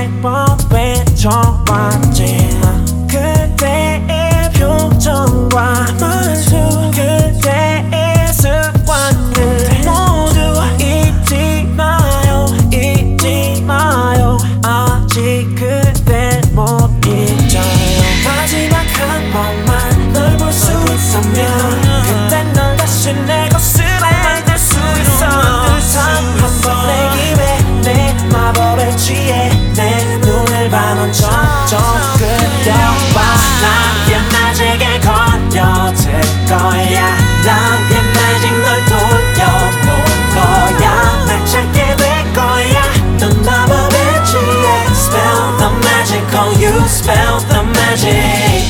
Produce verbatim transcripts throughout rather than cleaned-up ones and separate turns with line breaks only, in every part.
제법에 좋았지. 그때의 표정과 말투, 그때의 습관들 모두 잊지 마요, 잊지 마요. 아직 그댈 못 잊어요. 마지막 한 번만 널 볼 수 있다면 그때 널 다시 내 것으로 만들 수 있어. 단 한 번의 기회 내 마법에 취해 내 눈을 반원 점점 그려봐. 나의 매직에 걸려들 거야. 나의 매직 널 돌려놓을 거야. 날 찾게 될 거야. 넌 마법에 취해 Spell the magic on you, spell the magic.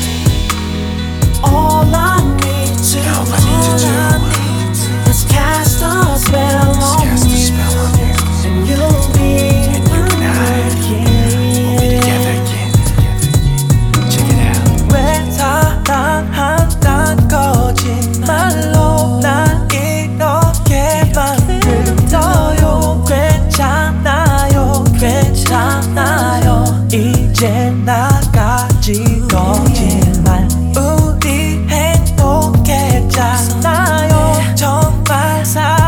All I need to, all I need to do is cast a spell on you, and you'll be mine again.
We'll be together again. Check it out.
왜 사랑한단 거짓말로 날 이렇게 만들어요. 괜찮아요, 괜찮아요. 이제 나가지 거짓말. 우리 행복했잖아요. 정말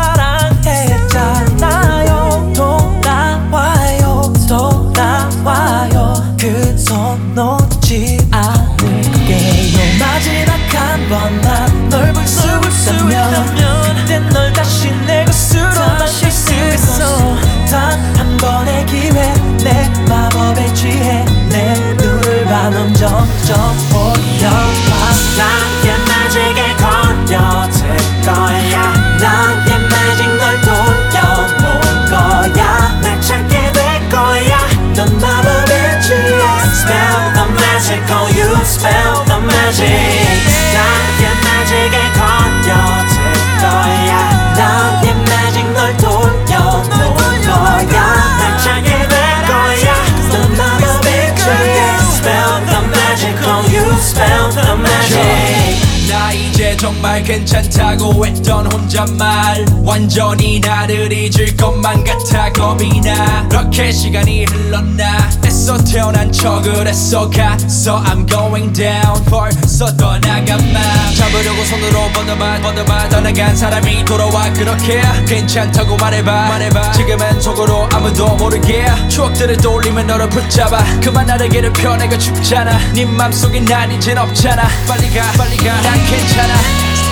사랑했잖아요. 돌아와요, 돌아와요. 그 손 놓지 않을게요. 마지막 한 번만 널 볼 수 있다면 그때 널 다시 내 것으로 만들 수 있어. 단 한 번의 기회 내 마법에 취해 내 눈을 반원 점점 올려봐. 나의 매직에 걸려들 거야. 나의 매직 널 돌려놓을 거야. 날 찾게 될 거야. 넌 마법에 취해 Spell the magic on you, spell the magic. 나의 매직에 걸려들 거야. 나의 매직 널 돌려놓을 거야. 날 찾게 될 거야. 넌 마법에 취해 Spell the magic on you, spell the magic.
나 이제 정말 괜찮다고 했던 혼잣말 완전히 나를 잊을 것만 같아 겁이 나. 그렇게 시간이 흘렀나 애써 태어난 척을 했어 가서 I'm going down 벌써 떠나간 맘 잡으려고 손으로 뻗어봐 뻗어봐 떠나간 사람이 돌아와. 그렇게 괜찮다고 말해봐 말해봐. 지금은 속으로 아무도 모르게 추억들을 떠올리면 너를 붙잡아. 그만 나를 괴롭혀 내가 춥잖아. 네 맘속에 난 이젠 없잖아. 빨리 가 빨리 가 난 괜찮아.